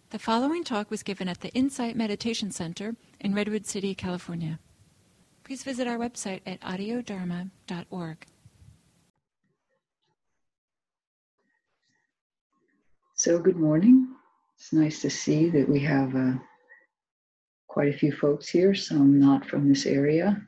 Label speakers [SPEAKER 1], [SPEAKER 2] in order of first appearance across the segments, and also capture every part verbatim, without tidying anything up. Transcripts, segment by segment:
[SPEAKER 1] The following talk was given at the Insight Meditation Center in Redwood City, California. Please visit our website at audio dharma dot org.
[SPEAKER 2] So good morning. It's nice to see that we have uh, quite a few folks here, some not from this area.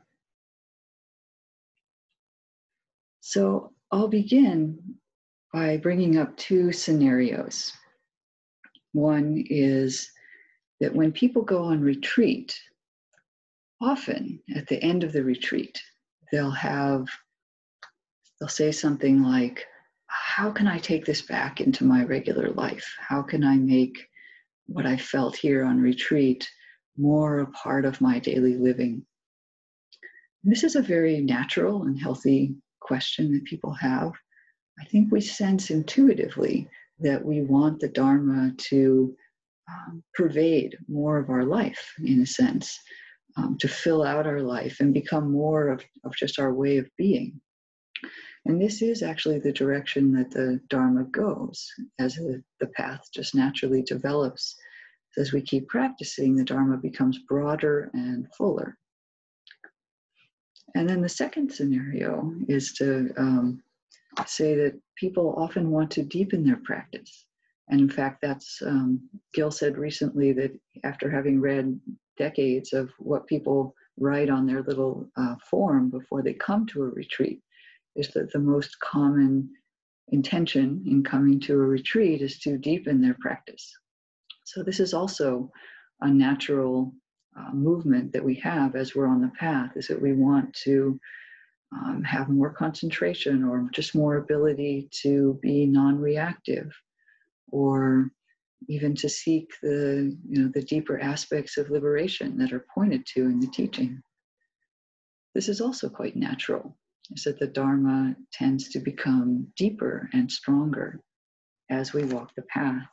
[SPEAKER 2] So I'll begin by bringing up two scenarios. One is that when people go on retreat, often at the end of the retreat, they'll have, they'll say something like, how can I take this back into my regular life? How can I make what I felt here on retreat more a part of my daily living? And this is a very natural and healthy question that people have. I think we sense intuitively that we want the Dharma to um, pervade more of our life, in a sense, um, to fill out our life and become more of, of just our way of being. And this is actually the direction that the Dharma goes as a, the path just naturally develops. As we keep practicing, the Dharma becomes broader and fuller. And then the second scenario is to um, say that people often want to deepen their practice. And in fact, that's, um, Gil said recently that after having read decades of what people write on their little uh, form before they come to a retreat, is that the most common intention in coming to a retreat is to deepen their practice. So this is also a natural uh, movement that we have as we're on the path, is that we want to um, have more concentration or just more ability to be non-reactive, or even to seek the, you know, the deeper aspects of liberation that are pointed to in the teaching. This is also quite natural, is that the Dharma tends to become deeper and stronger as we walk the path.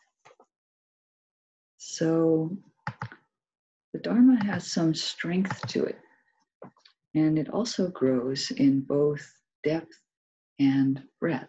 [SPEAKER 2] So the Dharma has some strength to it, and it also grows in both depth and breadth.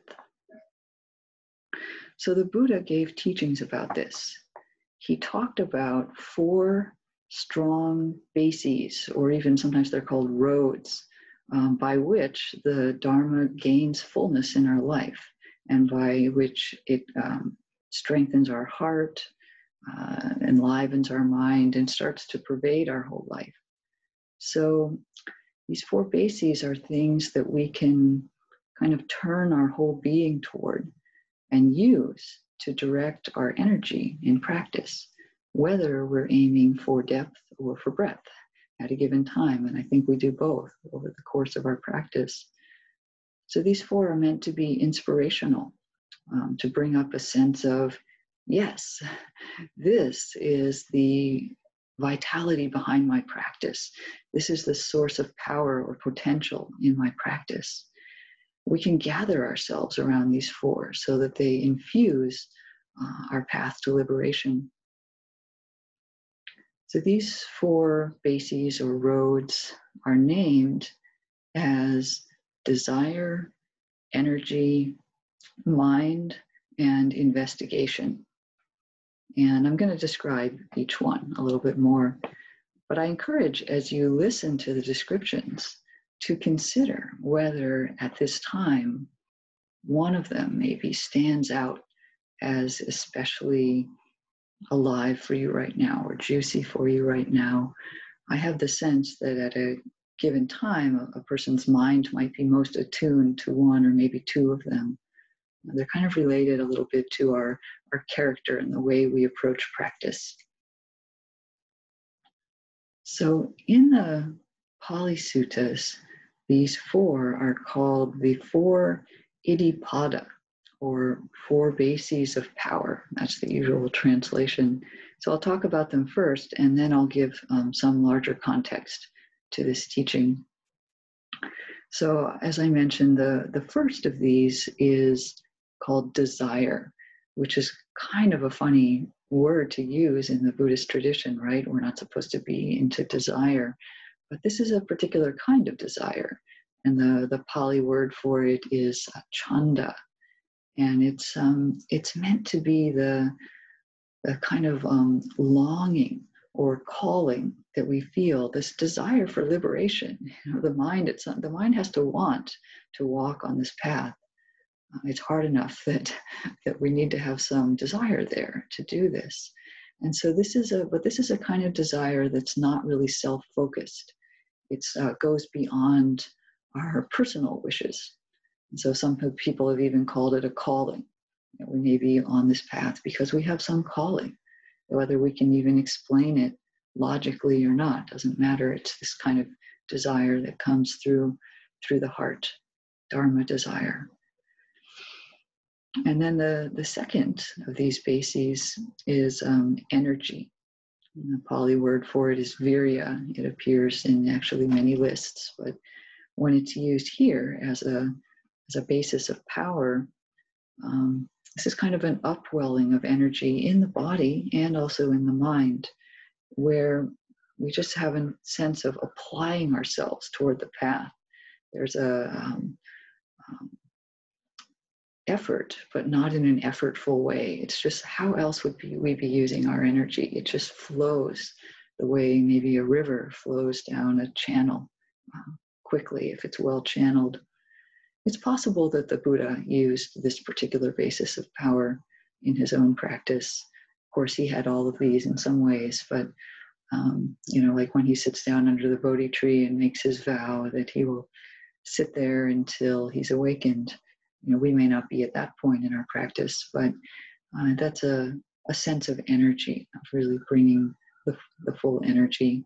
[SPEAKER 2] So the Buddha gave teachings about this. He talked about four strong bases, or even sometimes they're called roads, um, by which the Dharma gains fullness in our life, and by which it um, strengthens our heart, uh, enlivens our mind, and starts to pervade our whole life. So these four bases are things that we can kind of turn our whole being toward and use to direct our energy in practice, whether we're aiming for depth or for breadth at a given time. And I think we do both over the course of our practice. So these four are meant to be inspirational, um, to bring up a sense of, yes, this is the vitality behind my practice. This is the source of power or potential in my practice. We can gather ourselves around these four so that they infuse uh, our path to liberation. So these four bases or roads are named as desire, energy, mind, and investigation. And I'm going to describe each one a little bit more, but I encourage, as you listen to the descriptions, to consider whether at this time one of them maybe stands out as especially alive for you right now or juicy for you right now. I have the sense that at a given time, a, a person's mind might be most attuned to one or maybe two of them. They're kind of related a little bit to our, our character and the way we approach practice. So in the Pali Suttas, these four are called the four Iddhipada, or four bases of power. That's the usual translation. So I'll talk about them first, and then I'll give um, some larger context to this teaching. So as I mentioned, the, the first of these is called desire, which is kind of a funny word to use in the Buddhist tradition, right? We're not supposed to be into desire, but this is a particular kind of desire. And the, the Pali word for it is chanda. And it's um, it's meant to be the, the kind of um, longing or calling that we feel, this desire for liberation. You know, the mind, it's the mind has to want to walk on this path. Uh, it's hard enough that that we need to have some desire there to do this. And so this is a, but this is a kind of desire that's not really self-focused. It uh, goes beyond our personal wishes. And so some people have even called it a calling. That we may be on this path because we have some calling. Whether we can even explain it logically or not doesn't matter. It's this kind of desire that comes through through the heart, Dharma desire. And then the, the second of these bases is um, energy. And the Pali word for it is virya. It appears in actually many lists, but when it's used here as a as a basis of power, um, this is kind of an upwelling of energy in the body and also in the mind, where we just have a sense of applying ourselves toward the path. There's a um, um, effort, but not in an effortful way. It's just how else would be, we be using our energy? It just flows the way maybe a river flows down a channel uh, quickly if it's well channeled. It's possible that the Buddha used this particular basis of power in his own practice. Of course, he had all of these in some ways, but um, you know, like when he sits down under the Bodhi tree and makes his vow that he will sit there until he's awakened. You know, we may not be at that point in our practice, but uh, that's a, a sense of energy, of really bringing the, the full energy.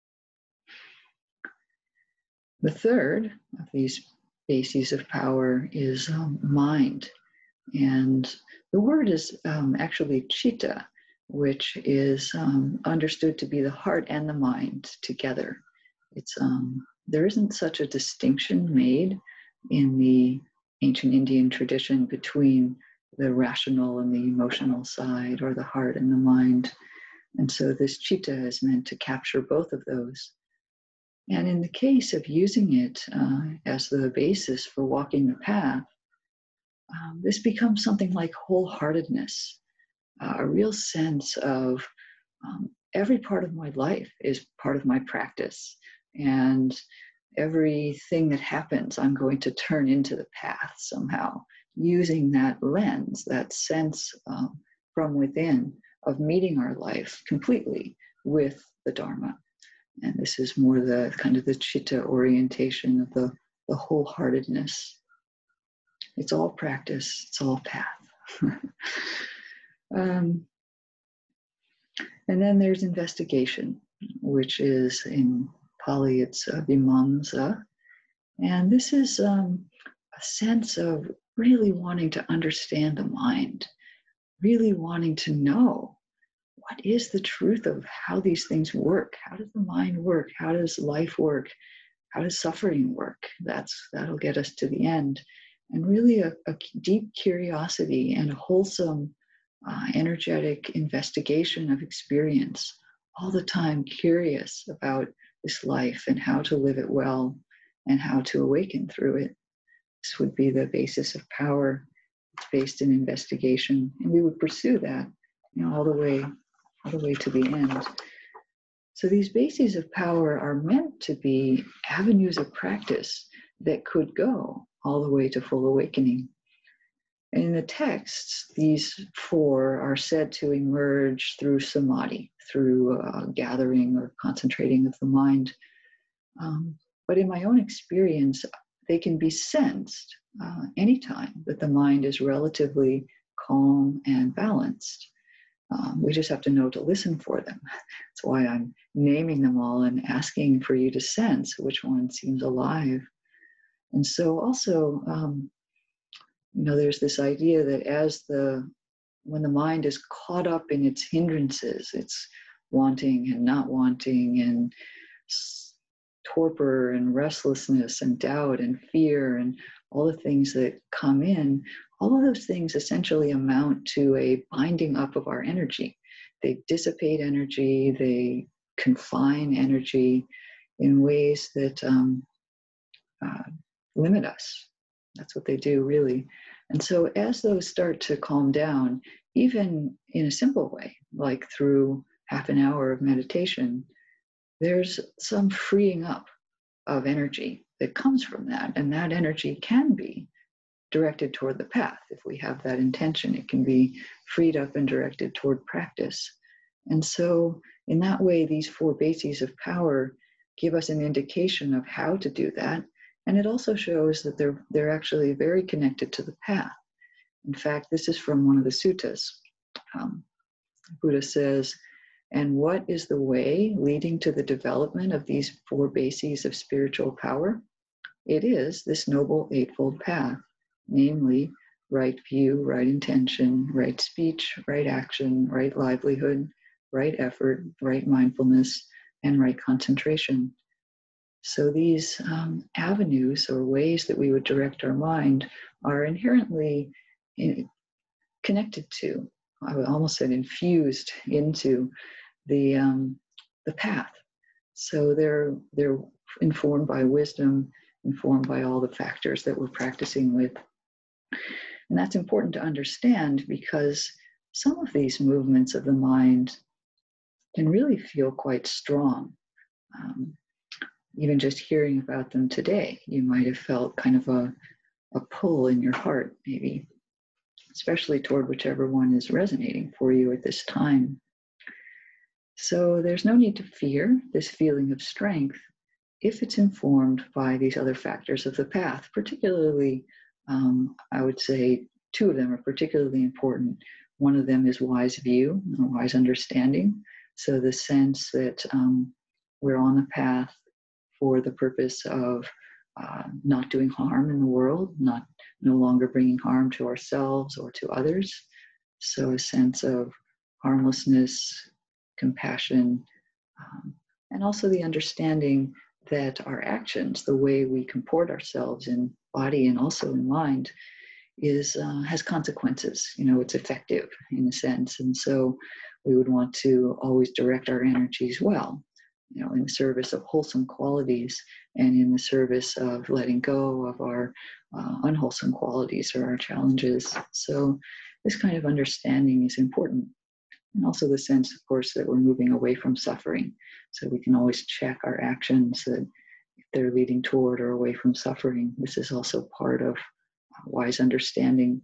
[SPEAKER 2] The third of these bases of power is um, mind. And the word is um, actually chitta, which is um, understood to be the heart and the mind together. It's um, there isn't such a distinction made in the ancient Indian tradition between the rational and the emotional side, or the heart and the mind. And so this chitta is meant to capture both of those. And in the case of using it uh, as the basis for walking the path, um, this becomes something like wholeheartedness, uh, a real sense of um, every part of my life is part of my practice. And everything that happens, I'm going to turn into the path somehow, using that lens, that sense um, from within of meeting our life completely with the Dharma. And this is more the kind of the chitta orientation of the, the wholeheartedness. It's all practice, it's all path. um, and then there's investigation, which is in Pali, it's uh, vimamsa. And this is um, a sense of really wanting to understand the mind, really wanting to know what is the truth of how these things work. How does the mind work? How does life work? How does suffering work? That's, that'll get us to the end. And really a, a deep curiosity and a wholesome, uh, energetic investigation of experience, all the time curious about this life and how to live it well and how to awaken through it. This would be the basis of power. It's based in investigation, and we would pursue that, you know, all the way, all the way to the end. So these bases of power are meant to be avenues of practice that could go all the way to full awakening. In the texts, these four are said to emerge through samadhi, through uh, gathering or concentrating of the mind. Um, but in my own experience, they can be sensed uh, anytime that the mind is relatively calm and balanced. Um, we just have to know to listen for them. That's why I'm naming them all and asking for you to sense which one seems alive. And so also, um, you know, there's this idea that as the, when the mind is caught up in its hindrances, its wanting and not wanting and torpor and restlessness and doubt and fear and all the things that come in, all of those things essentially amount to a binding up of our energy. They dissipate energy, they confine energy in ways that um, uh, limit us. That's what they do, really. And so as those start to calm down, even in a simple way, like through half an hour of meditation, there's some freeing up of energy that comes from that. And that energy can be directed toward the path. If we have that intention, it can be freed up and directed toward practice. And so in that way, these four bases of power give us an indication of how to do that. And it also shows that they're, they're actually very connected to the path. In fact, this is from one of the suttas. Um, Buddha says, and what is the way leading to the development of these four bases of spiritual power? It is this noble eightfold path, namely right view, right intention, right speech, right action, right livelihood, right effort, right mindfulness, and right concentration. So these um, avenues or ways that we would direct our mind are inherently in, connected to, I would almost say infused into the um, the path. So they're they're informed by wisdom, informed by all the factors that we're practicing with. And that's important to understand because some of these movements of the mind can really feel quite strong. Um, even just hearing about them today, you might have felt kind of a, a pull in your heart, maybe, especially toward whichever one is resonating for you at this time. So there's no need to fear this feeling of strength if it's informed by these other factors of the path. Particularly, um, I would say two of them are particularly important. One of them is wise view, wise understanding. So the sense that um, we're on the path for the purpose of uh, not doing harm in the world, not no longer bringing harm to ourselves or to others. So a sense of harmlessness, compassion, um, and also the understanding that our actions, the way we comport ourselves in body and also in mind, is uh, has consequences. You know, it's effective in a sense, and so we would want to always direct our energies well, you know, in the service of wholesome qualities and in the service of letting go of our uh, unwholesome qualities or our challenges. So this kind of understanding is important. And also the sense, of course, that we're moving away from suffering. So we can always check our actions that if they're leading toward or away from suffering. This is also part of wise understanding.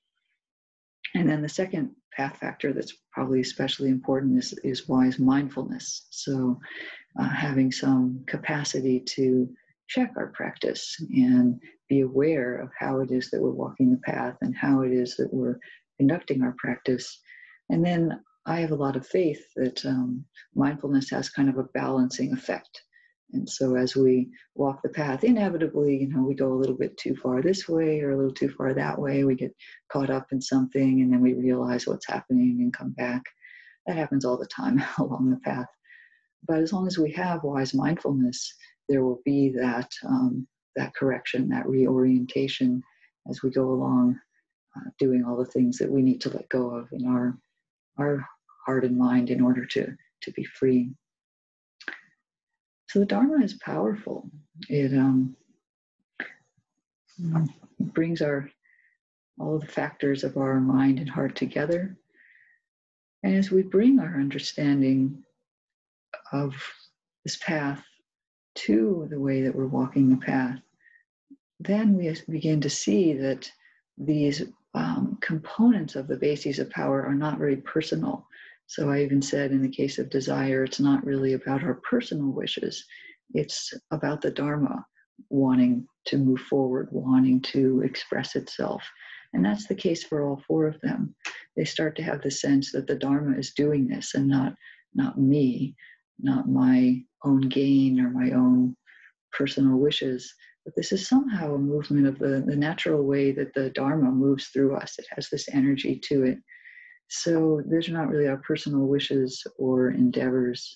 [SPEAKER 2] And then the second path factor that's probably especially important is, is wise mindfulness. So uh, having some capacity to check our practice and be aware of how it is that we're walking the path and how it is that we're conducting our practice. And then I have a lot of faith that um, mindfulness has kind of a balancing effect. And so as we walk the path, inevitably, you know, we go a little bit too far this way or a little too far that way. We get caught up in something and then we realize what's happening and come back. That happens all the time along the path. But as long as we have wise mindfulness, there will be that, um, that correction, that reorientation as we go along, uh, doing all the things that we need to let go of in our, our heart and mind in order to, to be free. So the Dharma is powerful. It um, brings our all of the factors of our mind and heart together. And as we bring our understanding of this path to the way that we're walking the path, then we begin to see that these um, components of the bases of power are not very personal. So I even said in the case of desire, it's not really about our personal wishes. It's about the Dharma wanting to move forward, wanting to express itself. And that's the case for all four of them. They start to have the sense that the Dharma is doing this and not, not me, not my own gain or my own personal wishes. But this is somehow a movement of the, the natural way that the Dharma moves through us. It has this energy to it. So these are not really our personal wishes or endeavors.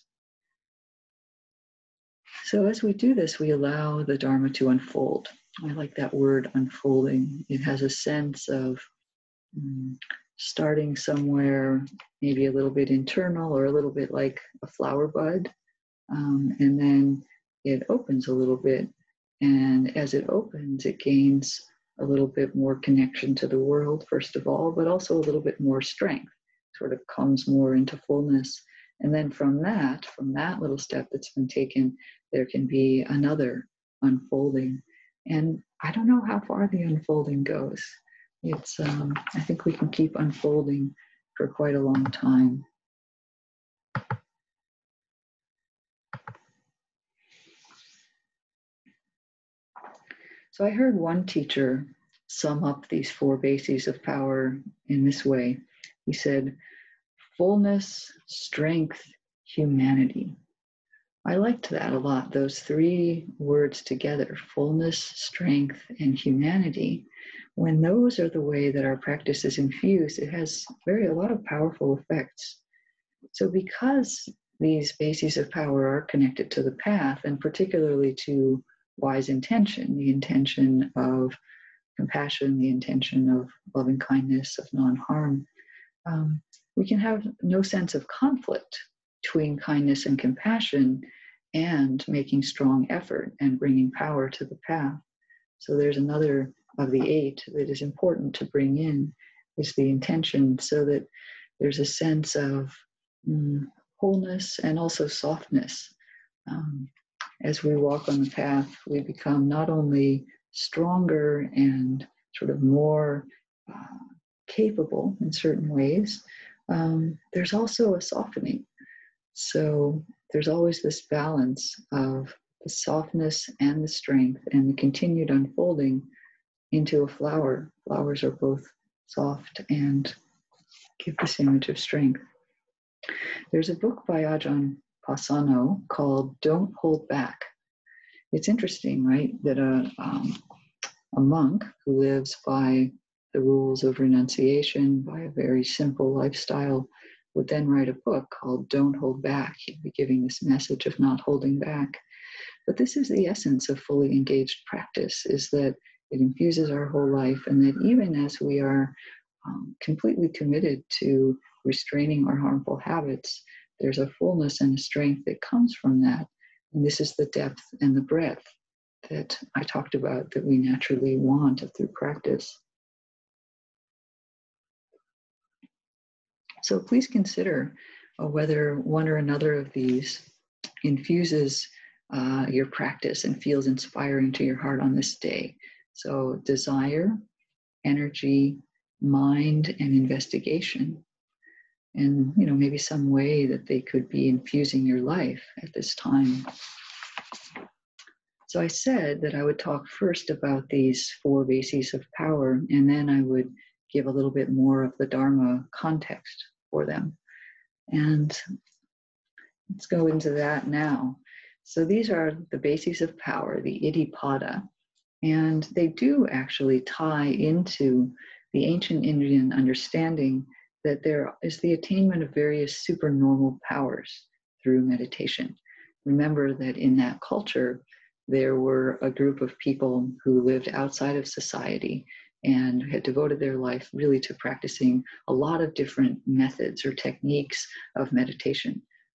[SPEAKER 2] So as we do this, we allow the Dharma to unfold. I like that word, unfolding. It has a sense of um, starting somewhere, maybe a little bit internal or a little bit like a flower bud. Um, and then it opens a little bit. And as it opens, it gains a little bit more connection to the world, first of all, but also a little bit more strength, sort of comes more into fullness. And then from that, from that little step that's been taken, there can be another unfolding. And I don't know how far the unfolding goes. It's, um, I think we can keep unfolding for quite a long time. So I heard one teacher sum up these four bases of power in this way. He said, fullness, strength, humanity. I liked that a lot, those three words together, fullness, strength, and humanity. When those are the way that our practice is infused, it has very a lot of powerful effects. So because these bases of power are connected to the path, and particularly to wise intention, the intention of compassion, the intention of loving kindness, of non-harm, um, we can have no sense of conflict between kindness and compassion and making strong effort and bringing power to the path. So there's another of the eight that is important to bring in, is the intention, so that there's a sense of mm, wholeness and also softness. Um, as we walk on the path, we become not only stronger and sort of more uh, capable in certain ways, um, there's also a softening. So there's always this balance of the softness and the strength and the continued unfolding into a flower. Flowers are both soft and give this image of strength. There's a book by Ajahn Pasanno called Don't Hold Back. It's interesting, right, that a, um, a monk who lives by the rules of renunciation, by a very simple lifestyle, would then write a book called Don't Hold Back. He'd be giving this message of not holding back. But this is the essence of fully engaged practice, is that it infuses our whole life, and that even as we are um, completely committed to restraining our harmful habits, there's a fullness and a strength that comes from that. And this is the depth and the breadth that I talked about that we naturally want through practice. So please consider uh, whether one or another of these infuses uh, your practice and feels inspiring to your heart on this day. So desire, energy, mind, and investigation. And, you know, maybe some way that they could be infusing your life at this time. So I said that I would talk first about these four bases of power, and then I would give a little bit more of the Dharma context for them. And let's go into that now. So these are the bases of power, the Iddhipada, and they do actually tie into the ancient Indian understanding that there is the attainment of various supernormal powers through meditation. Remember that in that culture, there were a group of people who lived outside of society and had devoted their life really to practicing a lot of different methods or techniques of meditation.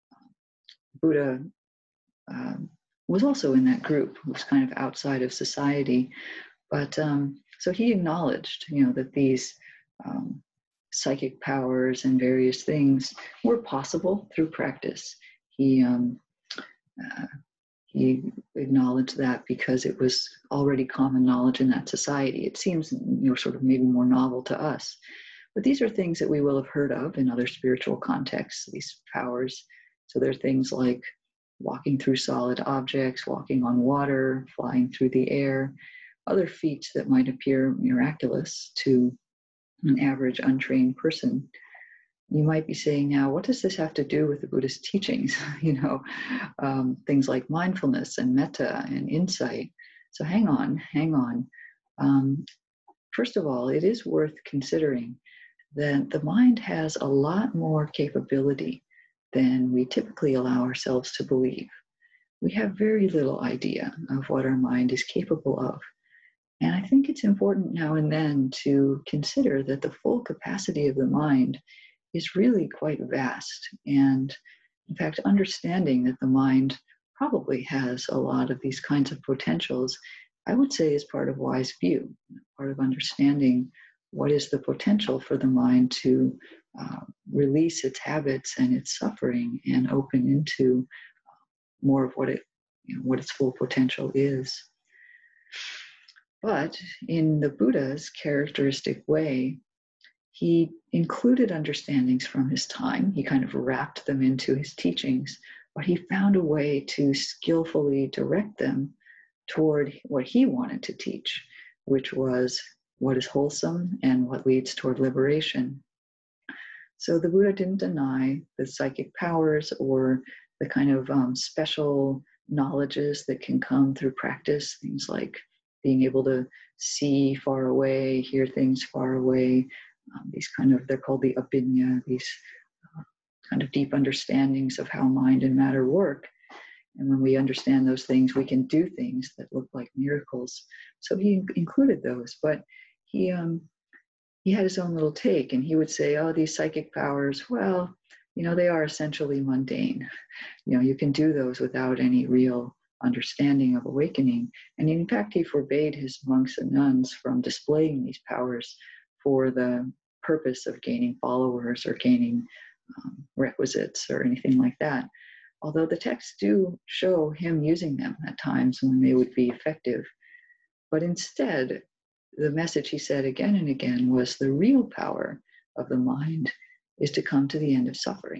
[SPEAKER 2] Buddha um, was also in that group, who was kind of outside of society. But um, so he acknowledged, you know, that these um, psychic powers and various things were possible through practice. He um, uh, he acknowledged that because it was already common knowledge in that society. It seems, you know, sort of maybe more novel to us. But these are things that we will have heard of in other spiritual contexts, these powers. So there are things like walking through solid objects, walking on water, flying through the air, other feats that might appear miraculous to an average untrained person. You might be saying now, what does this have to do with the Buddhist teachings? you know, um, things like mindfulness and metta and insight. So hang on, hang on. Um, first of all, it is worth considering that the mind has a lot more capability than we typically allow ourselves to believe. We have very little idea of what our mind is capable of. And I think it's important now and then to consider that the full capacity of the mind is really quite vast. And in fact, understanding that the mind probably has a lot of these kinds of potentials I would say is part of wise view, part of understanding what is the potential for the mind to uh, release its habits and its suffering and open into more of what it, you know, what its full potential is. But in the Buddha's characteristic way, he included understandings from his time. He kind of wrapped them into his teachings, but he found a way to skillfully direct them toward what he wanted to teach, which was what is wholesome and what leads toward liberation. So the Buddha didn't deny the psychic powers or the kind of um, special knowledges that can come through practice, things like being able to see far away, hear things far away, um, these kind of, they're called the abhinya, these uh, kind of deep understandings of how mind and matter work. And when we understand those things, we can do things that look like miracles. So he included those, but he um, he had his own little take, and he would say, oh, these psychic powers, well, you know, they are essentially mundane. You know, you can do those without any real understanding of awakening. And in fact, he forbade his monks and nuns from displaying these powers for the purpose of gaining followers or gaining um, requisites or anything like that. Although the texts do show him using them at times when they would be effective. But instead, the message he said again and again was the real power of the mind is to come to the end of suffering.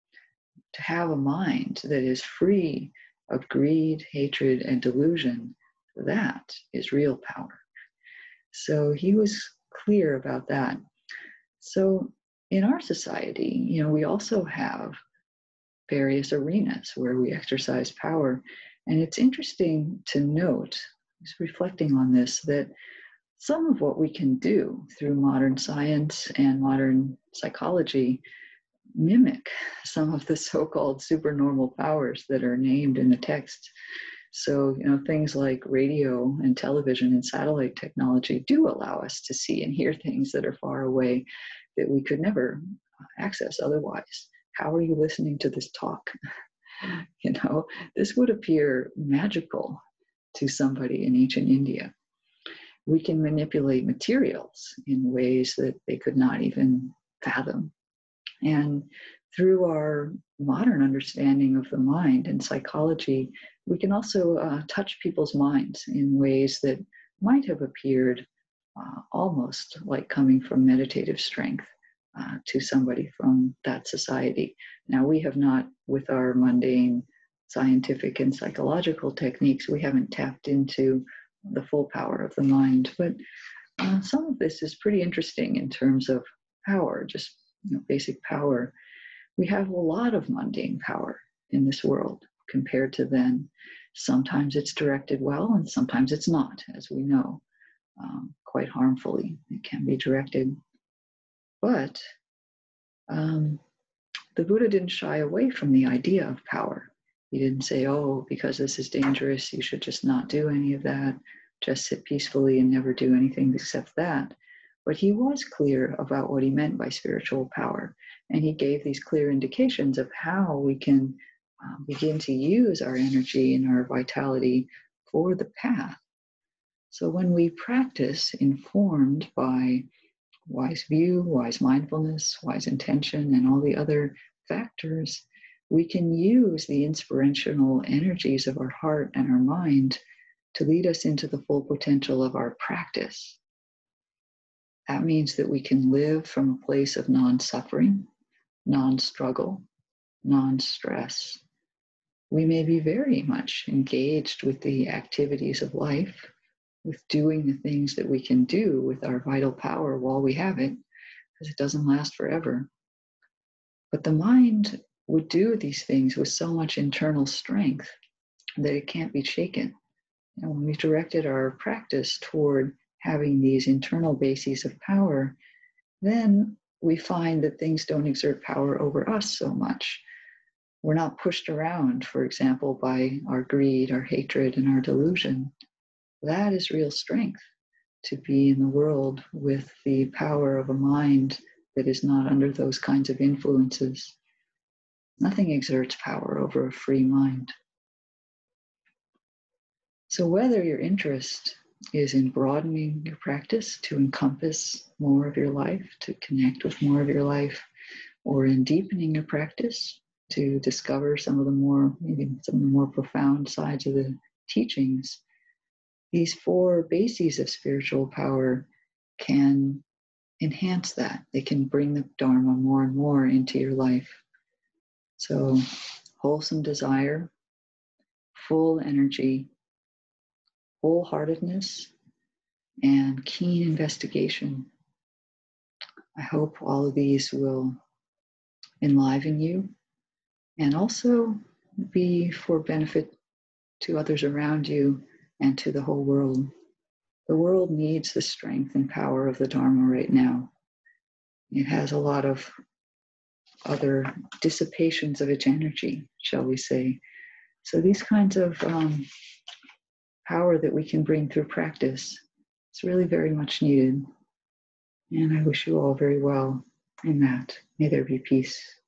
[SPEAKER 2] To have a mind that is free of greed, hatred, and delusion, that is real power. So he was clear about that. So in our society, you know, we also have various arenas where we exercise power. And it's interesting to note, just reflecting on this, that some of what we can do through modern science and modern psychology mimic some of the so-called supernormal powers that are named in the text. So, you know, things like radio and television and satellite technology do allow us to see and hear things that are far away that we could never access otherwise. How are you listening to this talk? You know, this would appear magical to somebody in ancient India. We can manipulate materials in ways that they could not even fathom. And through our modern understanding of the mind and psychology, we can also uh, touch people's minds in ways that might have appeared uh, almost like coming from meditative strength uh, to somebody from that society. Now, we have not, with our mundane scientific and psychological techniques, we haven't tapped into the full power of the mind. But uh, some of this is pretty interesting in terms of power, just you know, basic power. We have a lot of mundane power in this world compared to then. Sometimes it's directed well, and sometimes it's not, as we know, um, quite harmfully. It can be directed. But um, the Buddha didn't shy away from the idea of power. He didn't say, oh, because this is dangerous, you should just not do any of that, just sit peacefully and never do anything except that. But he was clear about what he meant by spiritual power. And he gave these clear indications of how we can uh, begin to use our energy and our vitality for the path. So when we practice informed by wise view, wise mindfulness, wise intention, and all the other factors, we can use the inspirational energies of our heart and our mind to lead us into the full potential of our practice. That means that we can live from a place of non-suffering, non-struggle, non-stress. We may be very much engaged with the activities of life, with doing the things that we can do with our vital power while we have it, because it doesn't last forever. But the mind would do these things with so much internal strength that it can't be shaken. And when we directed our practice toward having these internal bases of power, then we find that things don't exert power over us so much. We're not pushed around, for example, by our greed, our hatred, and our delusion. That is real strength, to be in the world with the power of a mind that is not under those kinds of influences. Nothing exerts power over a free mind. So whether your interest is in broadening your practice to encompass more of your life, to connect with more of your life, or in deepening your practice to discover some of the more, maybe some of the more profound sides of the teachings, these four bases of spiritual power can enhance that. They can bring the Dharma more and more into your life. So wholesome desire, full energy, wholeheartedness, and keen investigation. I hope all of these will enliven you and also be for benefit to others around you and to the whole world. The world needs the strength and power of the Dharma right now. It has a lot of other dissipations of its energy, shall we say. So these kinds of um, power that we can bring through practice is really very much needed. And I wish you all very well in that. May there be peace.